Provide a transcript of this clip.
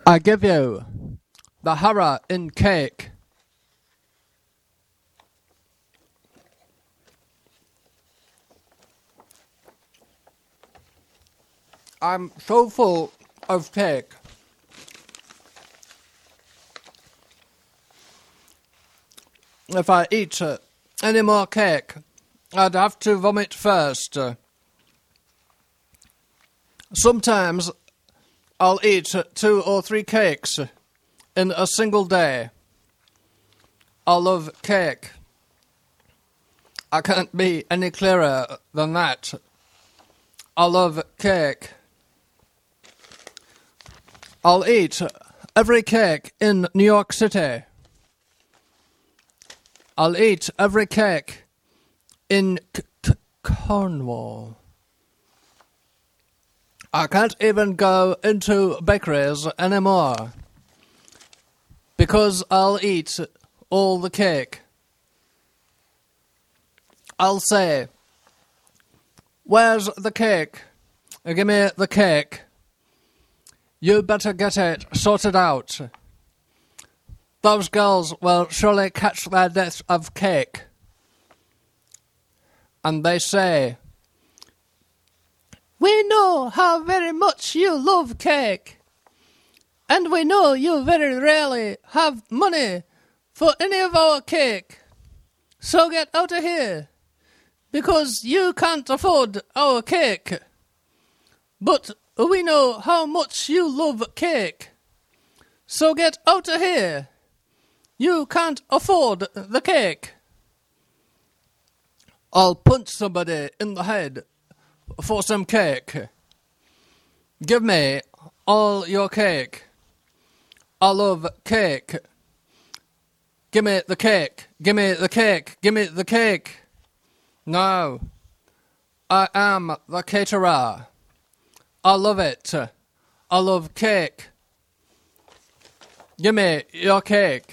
I give you the horror in cake. I'm so full of cake. If I eat any more cake, I'd have to vomit first. Sometimes I'll eat 2 or 3 cakes in a single day. I love cake. I can't be any clearer than that. I love cake. I'll eat every cake in New York City. I'll eat every cake in Cornwall. I can't even go into bakeries anymore because I'll eat all the cake. I'll say, "Where's the cake? Give me the cake. You better get it sorted out. Those girls will surely catch their death of cake." And they say, "We know how very much you love cake, and we know you very rarely have money for any of our cake. So get out of here, because you can't afford our cake. But we know how much you love cake. So get out of here. You can't afford the cake." I'll punch somebody in the head for some cake. Give me all your cake. I love cake. Give me the cake. Give me the cake. Give me the cake. No. I am the caterer. I love it. I love cake. Give me your cake.